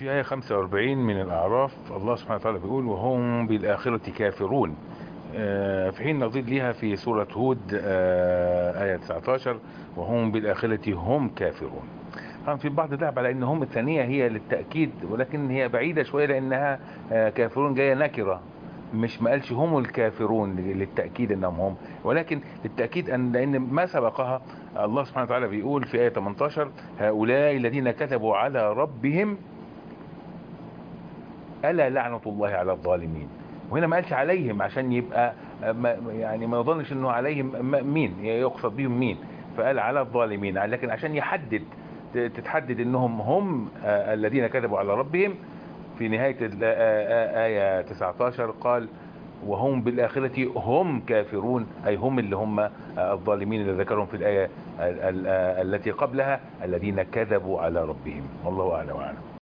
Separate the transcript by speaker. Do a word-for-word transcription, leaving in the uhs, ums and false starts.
Speaker 1: في آية خمسة وأربعين من الأعراف الله سبحانه وتعالى بيقول وهم بالآخرة كافرون. آه، في حين نظير ليها في سورة هود آه، آية تسعة عشر وهم بالآخرة هم كافرون. طبعا في البعض ذهب على ان هم الثانية هي للتأكيد، ولكن هي بعيدة شوية لأنها آه، كافرون جاية نكرة، مش ما قالش هم الكافرون للتأكيد انهم هم، ولكن للتأكيد ان لان ما سبقها الله سبحانه وتعالى بيقول في آية ثمانية عشر هؤلاء الذين كذبوا على ربهم ألا لعنة الله على الظالمين. وهنا ما قالش عليهم عشان يبقى ما يعني ما يظنش انه عليهم م- مين يقصد بيهم مين، فقال على الظالمين، لكن عشان يحدد ت- تتحدد انهم هم آه، الذين كذبوا على ربهم. في نهاية ال- آه، آه، آية تسعة عشر قال وهم بالآخرة هم كافرون، أي هم اللي هم آه، الظالمين اللي ذكرهم في الآية ال- ال- آه، التي قبلها الذين كذبوا على ربهم. والله أعلم وأعلم.